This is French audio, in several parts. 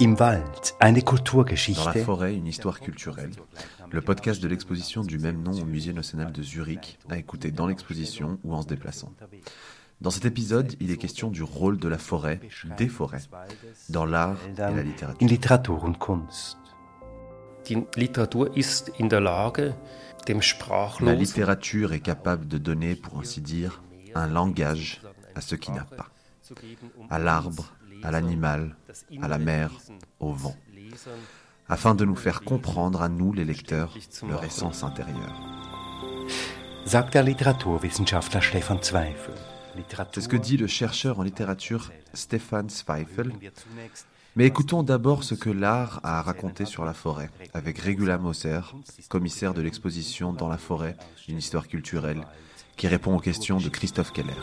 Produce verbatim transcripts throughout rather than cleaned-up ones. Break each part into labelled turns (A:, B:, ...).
A: Im Wald, eine
B: Dans la
A: Kulturgeschichte.
B: forêt, une histoire culturelle. Le podcast de l'exposition du même nom au Musée national de Zurich, à écouter dans l'exposition ou en se déplaçant. Dans cet épisode, il est question du rôle de la forêt, des forêts, dans l'art et la
A: In
B: littérature.
A: Literatur und Kunst.
C: Die Literatur ist in der Lage, dem
B: La
C: Sprachlosen
B: littérature est capable de donner, pour ainsi dire, un langage à ce qui n'a pas. À l'arbre, à l'animal, à la mer, au vent, afin de nous faire comprendre à nous, les lecteurs, leur essence intérieure.
A: Sagt der Literaturwissenschaftler Stefan Zweifel.
B: C'est ce que dit le chercheur en littérature Stefan Zweifel. Mais écoutons d'abord ce que l'art a à raconter sur la forêt, avec Regula Moser, commissaire de l'exposition Dans la forêt, une histoire culturelle, qui répond aux questions de Christophe Keller.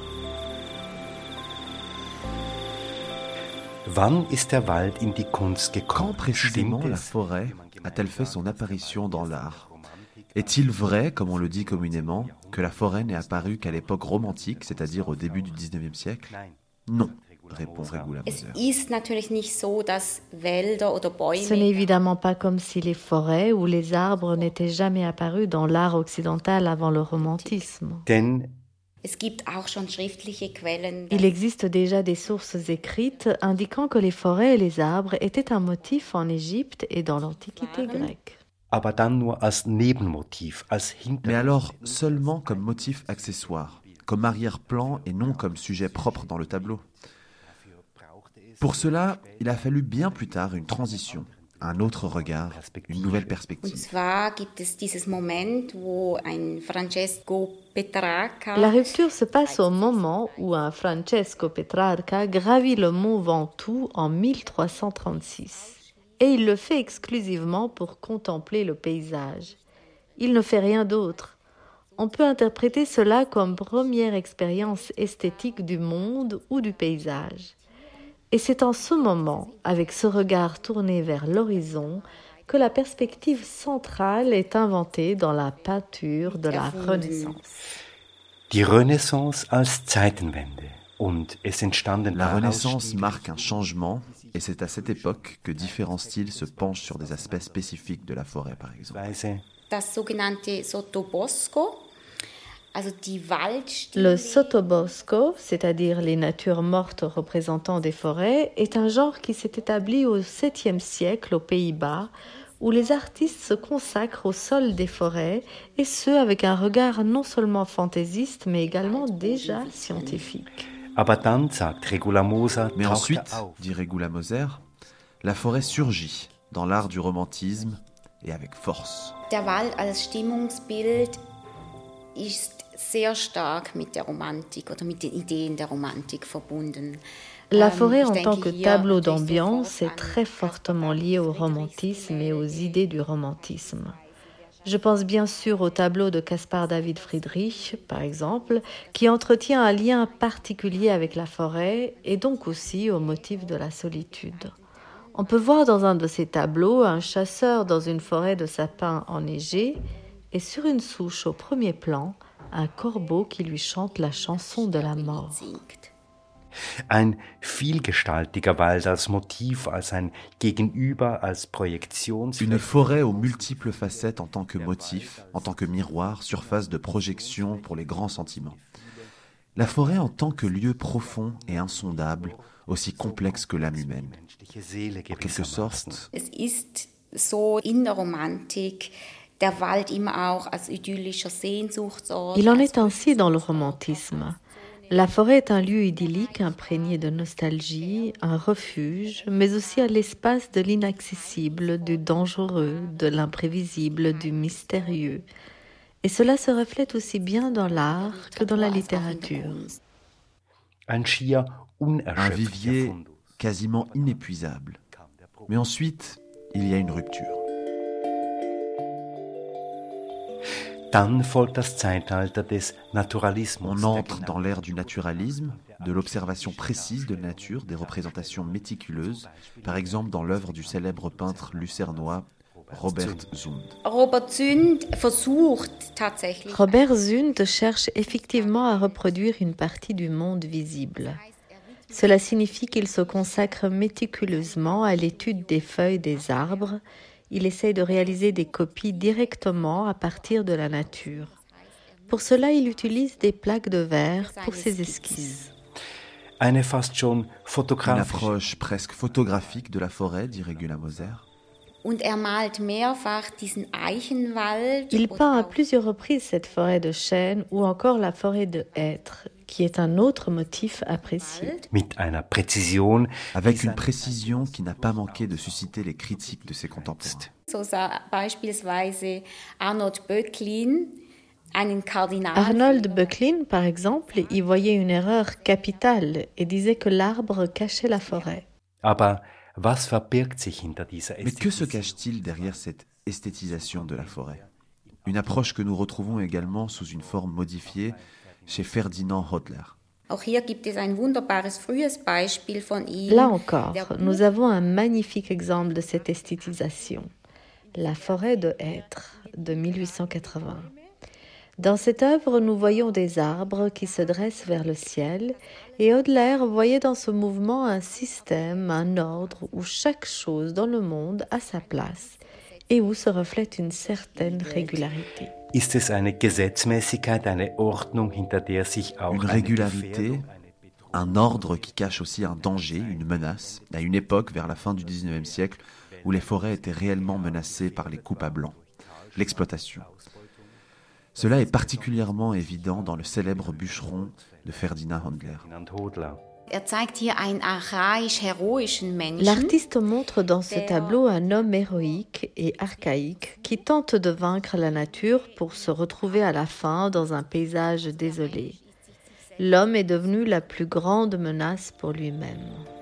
A: Wann ist der Wald in die Kunst
B: Quand
A: gekommen?
B: précisément
A: Stimmt
B: la
A: es?
B: forêt a-t-elle fait son apparition dans l'art ? Est-il vrai, comme on le dit communément, que la forêt n'est apparue qu'à l'époque romantique, c'est-à-dire au début du dix-neuvième siècle ? Non, répond Regula
D: Es
B: Moser.
D: ist natürlich nicht so, dass Wälder oder Bäume
E: Ce n'est évidemment pas comme si les forêts ou les arbres n'étaient jamais apparus dans l'art occidental avant le romantisme.
A: Denn
D: Es gibt auch schon schriftliche Quellen.
E: Il existe déjà des sources écrites indiquant que les forêts et les arbres étaient un motif en Égypte et dans l'Antiquité grecque.
A: aber dann nur als Nebenmotiv, als
B: Mais
A: Hintergrund.
B: alors seulement comme motif accessoire, comme arrière-plan et non comme sujet propre dans le tableau. Pour cela, il a fallu bien plus tard une transition, un autre regard, une nouvelle
D: Und
B: perspective.
D: zwar gibt es dieses Moment, wo ein Francesco Petrarca
E: La rupture se passe au moment où un Francesco Petrarca gravit le mont Ventoux en mille trois cent trente-six. Et il le fait exclusivement pour contempler le paysage. Il ne fait rien d'autre. On peut interpréter cela comme première expérience esthétique du monde ou du paysage. Et c'est en ce moment, avec ce regard tourné vers l'horizon, que la perspective centrale est inventée dans la peinture de la
D: Erfunden.
E: Renaissance.
A: Die Renaissance als Zeitenwende. Und es entstanden
B: La
A: daraus
B: Renaissance
A: Stile-
B: marque un changement et c'est à cette époque que différents styles se penchent sur des aspects spécifiques de la forêt, par exemple.
A: Weise
D: das sogenannte Sottobosco, also die Waldstile.
E: Le sotobosco, c'est-à-dire les natures mortes représentant des forêts, est un genre qui s'est établi au septième siècle aux Pays-Bas, où les artistes se consacrent au sol des forêts, et ce avec un regard non seulement fantaisiste, mais également déjà scientifique.
A: Aber dann, sagt Regula Moser,
B: Mais
A: tauchte
B: ensuite,
A: auf.
B: dit Regula Moser, la forêt surgit dans l'art du romantisme et avec force.
D: Der Wald als Stimmungsbild ist sehr stark mit der Romantik oder mit den Ideen der Romantik verbunden.
E: La
D: Ähm,
E: forêt
D: ich
E: en
D: denke
E: tant que
D: hier
E: tableau
D: natürlich
E: d'ambiance
D: sofort
E: est
D: an
E: très fortement liée au romantisme et aux idées du romantisme. Je pense bien sûr au tableau de Caspar David Friedrich, par exemple, qui entretient un lien particulier avec la forêt et donc aussi au motif de la solitude. On peut voir dans un de ces tableaux un chasseur dans une forêt de sapins enneigés et sur une souche au premier plan, un corbeau qui lui chante la chanson de la mort.
D: singt.
A: Ein vielgestaltiger Wald als Motiv, als ein Gegenüber, als
B: Une
A: Projektionsfläche.
B: forêt aux multiples facettes en tant que motif, en tant que miroir, surface de projection pour les grands sentiments. La forêt en tant que lieu profond et insondable, aussi complexe que l'âme humaine.
A: menschliche Seele
B: En quelque
A: gewissermaßen.
B: sorte,
D: Es ist so in der Romantik der Wald immer auch als idyllischer Sehnsuchtsort.
E: Il en
D: als
E: est ainsi dans le romantisme. La forêt est un lieu idyllique imprégné de nostalgie, un refuge, mais aussi un l'espace de l'inaccessible, du dangereux, de l'imprévisible, du mystérieux. Et cela se reflète aussi bien dans l'art que dans la
D: als auch in der
E: littérature.
D: Kunst.
A: Ein schier
B: un
A: unerschöpflicher
B: vivier
A: Fundus.
B: quasiment inépuisable. Mais ensuite, il y a une rupture.
A: Dann folgt das Zeitalter des Naturalismus.
B: On entre dans l'ère du naturalisme, de l'observation précise de la nature, des représentations méticuleuses, par exemple dans l'œuvre du célèbre peintre lucernois Robert Zund.
D: Robert Zund versucht tatsächlich.
E: Robert Zund cherche effectivement à reproduire une partie du monde visible. Cela signifie qu'il se consacre méticuleusement à l'étude des feuilles des arbres. Il essaye de réaliser des copies directement à partir de la nature. Pour cela, il utilise des plaques de verre pour ses esquisses.
A: Eine fast schon
B: Une
A: fotografische.
B: approche presque photographique de la forêt, dit Regula Moser.
D: Und er malt mehrfach diesen Eichenwald.
E: Il
D: oder
E: peint à
D: auch
E: plusieurs reprises cette forêt de chêne ou encore la forêt de hêtre, qui est un autre motif apprécié.
A: Mit einer Präzision,
B: Avec une précision qui n'a pas manqué de susciter les critiques de ses contemporains.
D: So sah beispielsweise Arnold Böcklin einen Kardinal.
E: Arnold Böcklin, par exemple, y voyait une erreur capitale et disait que l'arbre cachait la forêt.
A: aber was verbirgt sich hinter dieser
B: Mais que se
A: Ästhetisierung?
B: cache-t-il derrière cette esthétisation de la forêt? Une approche que nous retrouvons également sous une forme modifiée chez Ferdinand Hodler.
D: Auch hier gibt es ein wunderbares frühes Beispiel von ihm.
E: Là encore,
D: Der
E: nous avons un magnifique exemple de cette esthétisation. La forêt de hêtre de mille huit cent quatre-vingts. Dans cette œuvre, nous voyons des arbres qui se dressent vers le ciel et Hodler voyait dans ce mouvement un système, un ordre où chaque chose dans le monde a sa place et où se reflète une certaine régularité.
A: Ist es eine Gesetzmäßigkeit, eine Ordnung, hinter der sich auch
B: Une
A: eine
B: régularité,
A: Gefährdung,
B: un ordre qui cache aussi un danger, une menace, à une époque vers la fin du dix-neuvième siècle où les forêts étaient réellement menacées par les coupes à blanc, l'exploitation. Cela est particulièrement évident dans le célèbre bûcheron de Ferdinand Hodler.
A: Ferdinand Hodler.
D: Er zeigt hier einen archaisch-heroischen Menschen.
E: L'artiste montre dans ce tableau un homme héroïque et archaïque qui tente de vaincre la nature pour se retrouver à la fin dans un paysage désolé. L'homme est devenu la plus grande menace pour lui-même.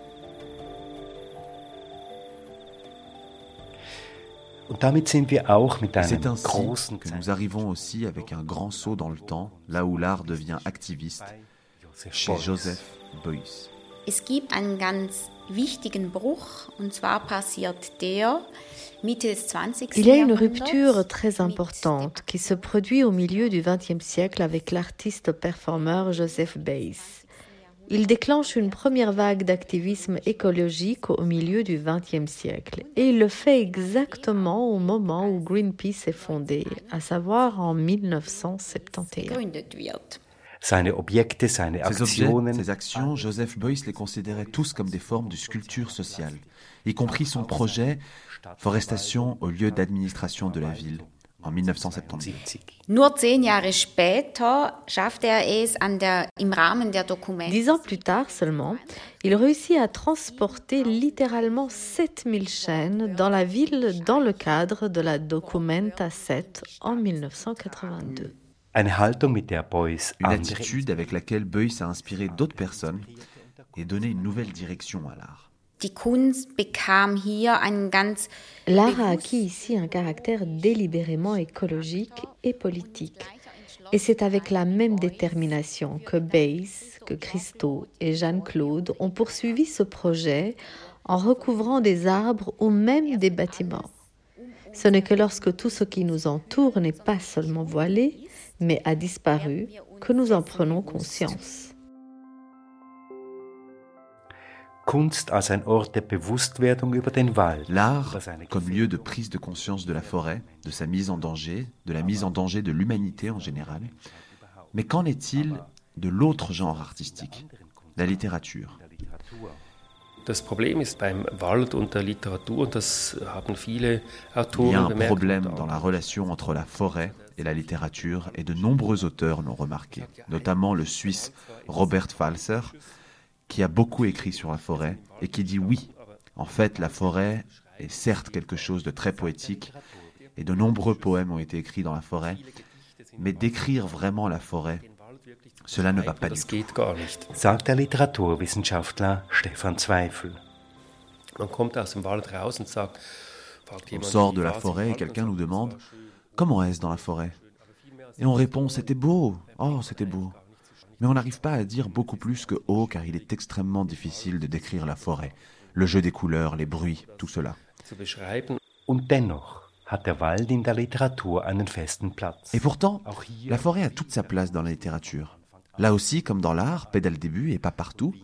A: Und damit sind wir auch mit einem
B: C'est ainsi
A: großen
B: que nous arrivons aussi avec un grand saut dans le temps, là où l'art devient activiste, chez
A: Beuys.
B: Joseph Beuys.
D: Es gibt einen ganz wichtigen Bruch, und zwar passiert der Mitte des zwanzigsten
E: Il y a une
D: Jahrhunderts
E: rupture très importante qui se produit au milieu du vingtième siècle avec l'artiste-performeur Joseph Beuys. Il déclenche une première vague d'activisme écologique au milieu du vingtième siècle et il le fait exactement au moment où Greenpeace est fondé, à savoir en mille neuf cent soixante et un.
D: gegründet wird.
A: Seine Objekte, seine
B: Ces objets,
A: Aktionen,
B: ces actions, Joseph Beuys les considérait tous comme des formes de sculpture sociale, y compris son projet Forestation au lieu d'administration de la ville en mille neuf cent soixante-douze.
D: Nur zehn Jahre später schaffte er es an der, im Rahmen der Dokumente.
E: Dix ans plus tard seulement, il réussit à transporter littéralement sept mille chênes dans la ville dans le cadre de la Documenta sept en mille neuf cent quatre-vingt-deux.
A: eine Haltung, mit der Beuys
B: Une
A: andere
B: attitude avec laquelle Beuys a inspiré d'autres personnes et donné une nouvelle direction à l'art.
D: Die Kunst bekam hier einen ganz
E: L'art a acquis ici un caractère délibérément écologique et politique. Et c'est avec la même détermination que Beuys, que Christo et Jeanne-Claude ont poursuivi ce projet en recouvrant des arbres ou même des bâtiments. Ce n'est que lorsque tout ce qui nous entoure n'est pas seulement voilé, mais a disparu, que nous en prenons conscience.
A: Kunst als ein Ort der Bewusstwerdung über den Wald.
B: L'art
A: über seine
B: comme lieu de prise de conscience de la forêt, de sa mise en danger, de la mise en danger de l'humanité en général. Mais qu'en est-il de l'autre genre artistique, la littérature?
C: Das Problem ist beim Wald und der Literatur, und das haben viele
B: Il y
C: Autoren
B: a un
C: bemerkt.
B: problème dans la relation entre la forêt et la littérature et de nombreux auteurs l'ont remarqué, notamment le Suisse Robert Falser, qui a beaucoup écrit sur la forêt et qui dit oui, en fait la forêt est certes quelque chose de très poétique et de nombreux poèmes ont été écrits dans la forêt, mais d'écrire vraiment la forêt, cela ne va pas du
C: Das
B: tout.
C: geht gar nicht.
A: Sagt der Literaturwissenschaftler Stefan Zweifel.
C: Man kommt aus dem Wald raus und sagt, fragt
B: On
C: jemand,
B: sort
C: wie
B: de la
C: war's im
B: forêt et
C: Wald?
B: quelqu'un
C: Und
B: nous
C: sagt,
B: demande
C: «Das war schön.»
B: « Comment est-ce dans la forêt ?» Et on répond « C'était beau, oh c'était beau ». Mais on n'arrive pas à dire beaucoup plus que « oh » car il est extrêmement difficile de décrire la forêt, le jeu des couleurs, les bruits, tout cela.
C: zu beschreiben.
A: Und dennoch hat der Wald in der Literatur einen festen Platz.
B: Et pourtant,
A: Auch
B: la
A: hier
B: forêt a toute sa place dans la littérature. Là aussi, comme dans l'art, paix dès le début et pas partout,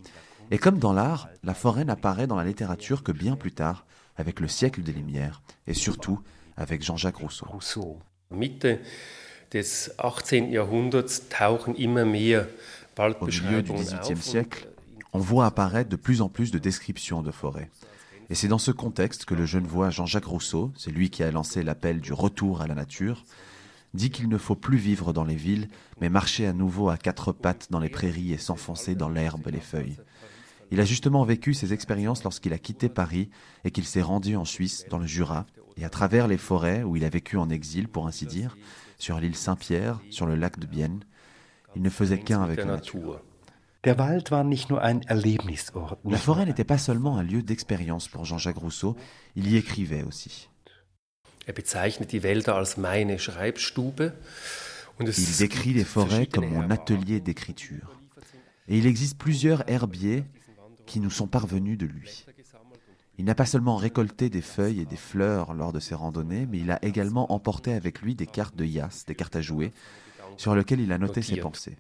B: Et comme dans l'art, la forêt n'apparaît dans la littérature que bien plus tard, avec le siècle des Lumières, et surtout avec Jean-Jacques Rousseau.
C: Mitte des achtzehnten Jahrhunderts tauchen immer mehr
B: Au milieu du dix-huitième siècle, on voit apparaître de plus en plus de descriptions de forêts. Et c'est dans ce contexte que le genevois Jean-Jacques Rousseau, c'est lui qui a lancé l'appel du retour à la nature, dit qu'il ne faut plus vivre dans les villes, mais marcher à nouveau à quatre pattes dans les prairies et s'enfoncer dans l'herbe et les feuilles. Il a justement vécu ces expériences lorsqu'il a quitté Paris et qu'il s'est rendu en Suisse, dans le Jura, et à travers les forêts où il a vécu en exil, pour ainsi dire, sur l'île Saint-Pierre, sur le lac de Bienne, il ne faisait qu'un avec la nature.
A: Der Wald war nicht nur ein Erlebnisort.
B: La forêt n'était pas seulement un lieu d'expérience pour Jean-Jacques Rousseau, il y écrivait aussi.
C: Er bezeichnet die Wälder als meine Schreibstube. Und es
B: Il décrit les forêts comme mon atelier d'écriture. Et il existe plusieurs herbiers qui nous sont parvenus de lui. Il n'a pas seulement récolté des feuilles et des fleurs lors de ses randonnées, mais il a également emporté avec lui des cartes de Yass, des cartes à jouer, sur lesquelles il a noté ses pensées.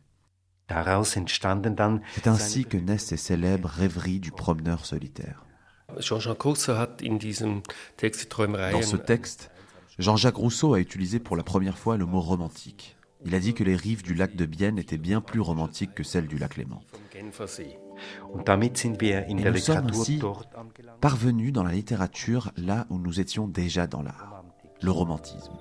B: C'est ainsi que naissent ces célèbres rêveries du promeneur solitaire.
C: Jean-Jacques Rousseau hat in diesem Text die Träumereien.
B: Dans ce texte, Jean-Jacques Rousseau a utilisé pour la première fois le mot romantique. Il a dit que les rives du lac de Bienne étaient bien plus romantiques que celles du lac Léman. Et nous sommes ainsi parvenus dans la littérature là où nous étions déjà dans l'art, le romantisme.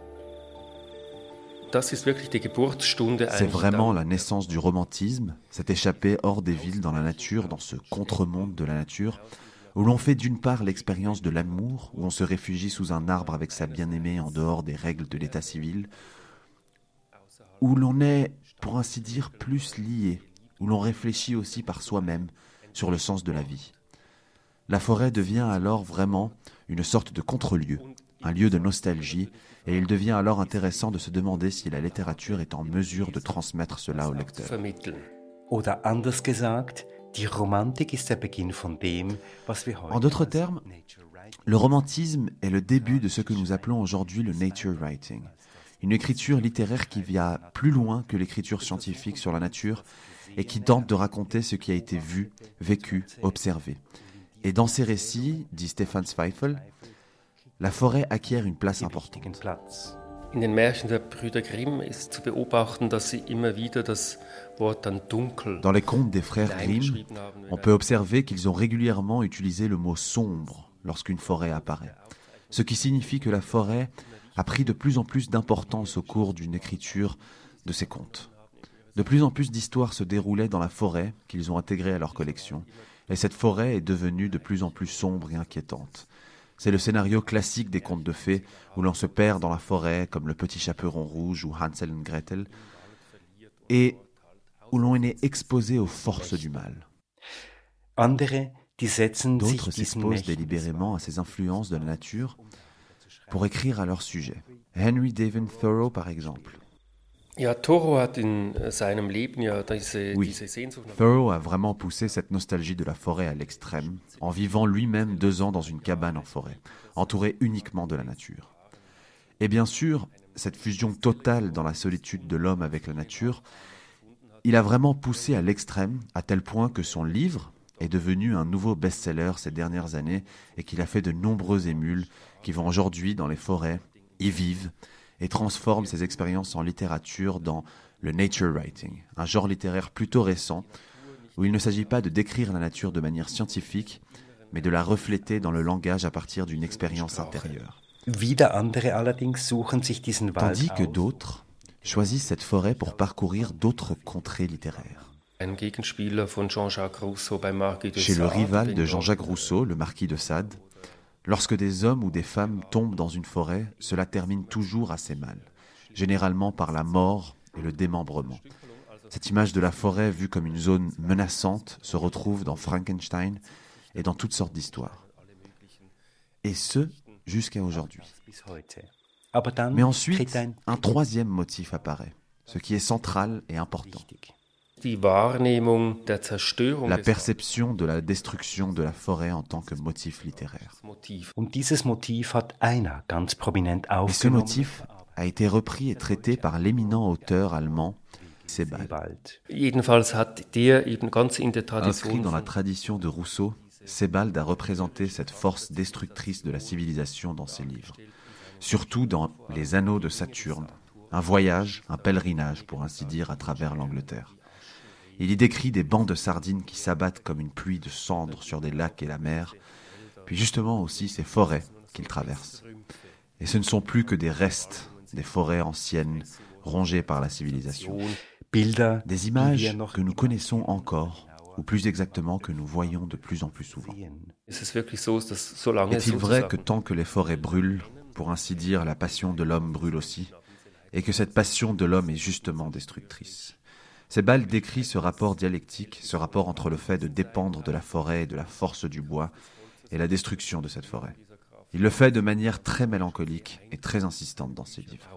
B: C'est vraiment la naissance du romantisme, cette échappée hors des villes dans la nature, dans ce contre-monde de la nature, où l'on fait d'une part l'expérience de l'amour, où on se réfugie sous un arbre avec sa bien-aimée en dehors des règles de l'état civil, où l'on est, pour ainsi dire, plus lié, où l'on réfléchit aussi par soi-même sur le sens de la vie. La forêt devient alors vraiment une sorte de contre-lieu, un lieu de nostalgie, et il devient alors intéressant de se demander si la littérature est en mesure de transmettre cela au lecteur.
A: Oder anders gesagt, die Romantik ist der Beginn von dem, was wir heute
B: En d'autres termes, le romantisme est le début de ce que nous appelons aujourd'hui le nature writing, une écriture littéraire qui va plus loin que l'écriture scientifique sur la nature et qui tente de raconter ce qui a été vu, vécu, observé. Et dans ces récits, dit Stefan Zweifel, la forêt acquiert une place importante.
C: In den Märchen der Brüder Grimm ist zu beobachten, dass sie immer wieder das Wort dann dunkel.
B: Dans les contes des frères Grimm, on peut observer qu'ils ont régulièrement utilisé le mot sombre lorsqu'une forêt apparaît. Ce qui signifie que la forêt a pris de plus en plus d'importance au cours d'une écriture de ces contes. De plus en plus d'histoires se déroulaient dans la forêt qu'ils ont intégrée à leur collection, et cette forêt est devenue de plus en plus sombre et inquiétante. C'est le scénario classique des contes de fées où l'on se perd dans la forêt comme le petit chaperon rouge ou Hansel et Gretel et où l'on est exposé aux forces du mal. D'autres s'exposent délibérément à ces influences de la nature pour écrire à leur sujet. Henry David Thoreau par exemple.
C: Ja, Thoreau hat in seinem Leben ja diese,
B: oui.
C: diese Sehnsucht nach...
B: Thoreau a vraiment poussé cette nostalgie de la forêt à l'extrême, en vivant lui-même deux ans dans une cabane en forêt, entouré uniquement de la nature. Et bien sûr, cette fusion totale dans la solitude de l'homme avec la nature, il a vraiment poussé à l'extrême, à tel point que son livre est devenu un nouveau best-seller ces dernières années et qu'il a fait de nombreux émules qui vont aujourd'hui dans les forêts, y vivent, et transforme ses expériences en littérature dans le nature writing, un genre littéraire plutôt récent, où il ne s'agit pas de décrire la nature de manière scientifique, mais de la refléter dans le langage à partir d'une expérience intérieure. Tandis que d'autres choisissent cette forêt pour parcourir d'autres contrées littéraires. Chez le rival de Jean-Jacques Rousseau, le marquis de Sade, lorsque des hommes ou des femmes tombent dans une forêt, cela termine toujours assez mal, généralement par la mort et le démembrement. Cette image de la forêt vue comme une zone menaçante se retrouve dans Frankenstein et dans toutes sortes d'histoires. Et ce, jusqu'à aujourd'hui. Mais ensuite, un troisième motif apparaît, ce qui est central et important. La perception de la destruction de la forêt en tant que motif littéraire. Et ce motif a été repris et traité par l'éminent auteur allemand Sebald.
C: Jedenfalls hat der eben ganz in der
B: Inscrit
C: Tradition
B: dans la
C: von
B: tradition de Rousseau, Sebald a représenté cette force destructrice de la civilisation dans ses livres, surtout dans Les Anneaux de Saturne, un voyage, un pèlerinage pour ainsi dire à travers l'Angleterre. Il y décrit des bancs de sardines qui s'abattent comme une pluie de cendres sur des lacs et la mer, puis justement aussi ces forêts qu'il traverse. Et ce ne sont plus que des restes, des forêts anciennes, rongées par la civilisation.
A: Bilder,
B: Des images que nous connaissons encore, ou plus exactement que nous voyons de plus en plus souvent.
C: ist es wirklich so, dass solange
B: Est-il vrai que
C: sozusagen
B: tant que les forêts brûlent, pour ainsi dire, la passion de l'homme brûle aussi, et que cette passion de l'homme est justement destructrice? Sebald décrit ce rapport dialectique, ce rapport entre le fait de dépendre de la forêt et de la force du bois, et la destruction de cette forêt. Il le fait de manière très mélancolique et très insistante dans ses livres.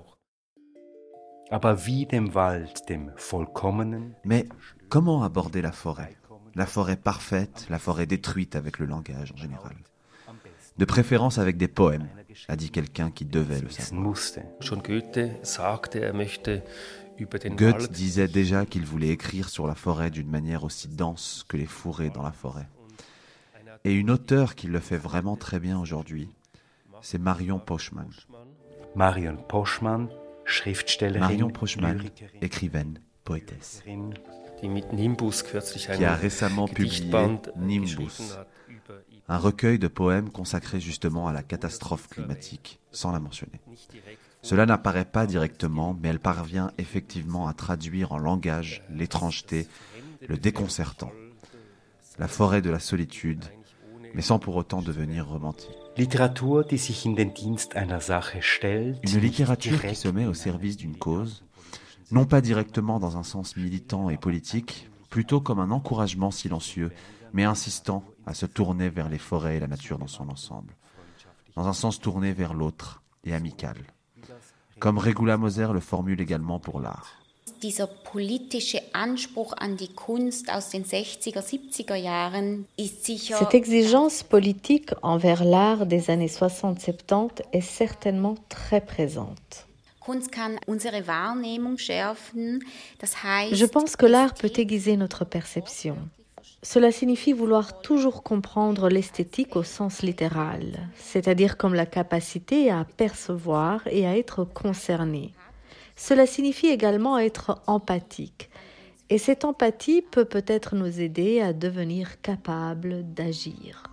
A: aber wie dem Wald, dem vollkommenen,
B: Mais comment aborder la forêt? La forêt parfaite, la forêt détruite avec le langage en général. De préférence avec des poèmes, a dit quelqu'un qui devait le
A: wissen
B: savoir.
A: musste.
C: schon Goethe sagte, er möchte über den
B: Goethe
C: Wald
B: disait déjà qu'il voulait écrire sur la forêt d'une manière aussi dense que les fourrés dans la forêt. Et une auteure qui le fait vraiment très bien aujourd'hui, c'est Marion Poschmann.
A: Marion Poschmann, Schriftstellerin,
B: Marion Poschmann,
A: Lyrikerin,
B: écrivaine, poétesse,
C: die mit Nimbus kürzlich
B: qui a
C: ein
B: récemment publié
C: Gedichtband
B: Nimbus,
C: geschrieben hat über
B: un recueil de poèmes consacré justement à la catastrophe climatique, sans la mentionner. Cela n'apparaît pas directement, mais elle parvient effectivement à traduire en langage l'étrangeté, le déconcertant, la forêt de la solitude, mais sans pour autant devenir romantique.
A: Literatur, die sich in den Dienst einer Sache stellt,
B: Une
A: nicht
B: littérature qui
A: direkt
B: se met au service d'une cause, non pas directement dans un sens militant et politique, plutôt comme un encouragement silencieux, mais insistant à se tourner vers les forêts et la nature dans son ensemble, dans un sens tourné vers l'autre et amical, comme Regula Moser le formule également pour l'art.
D: Dieser politische Anspruch an die Kunst aus den sechziger, siebziger Jahren ist sicher...
E: Cette exigence politique envers l'art des années soixante soixante-dix est certainement très présente.
D: Kunst kann unsere Wahrnehmung schärfen. Das heißt,
E: Je pense que l'art peut aiguiser notre perception. Cela signifie vouloir toujours comprendre l'esthétique au sens littéral, c'est-à-dire comme la capacité à percevoir et à être concerné. Cela signifie également être empathique. Et cette empathie peut peut-être nous aider à devenir capables d'agir.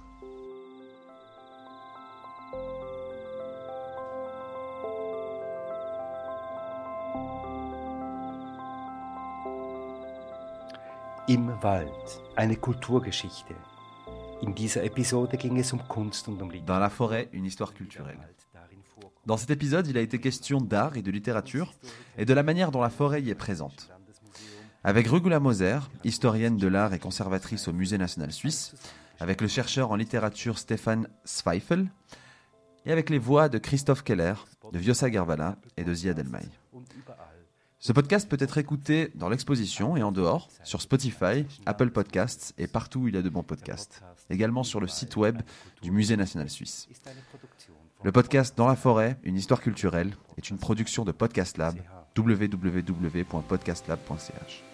A: Im Wald, eine Kulturgeschichte. In dieser Episode ging es um Kunst und um
B: Dans
A: Literatur.
B: la forêt, une histoire culturelle. Dans cet épisode, il a été question d'art et de littérature et de la manière dont la forêt y est présente. Avec Regula Moser, historienne de l'art et conservatrice au Musée national suisse, avec le chercheur en littérature Stefan Zweifel et avec les voix de Christophe Keller, de Vjosa Gervala et de Ziad Elmaï. Ce podcast peut être écouté dans l'exposition et en dehors, sur Spotify, Apple Podcasts et partout où il y a de bons podcasts. Également sur le site web du Musée national suisse. Le podcast Dans la forêt, une histoire culturelle, est une production de Podcast Lab, w w w point podcast lab point c h.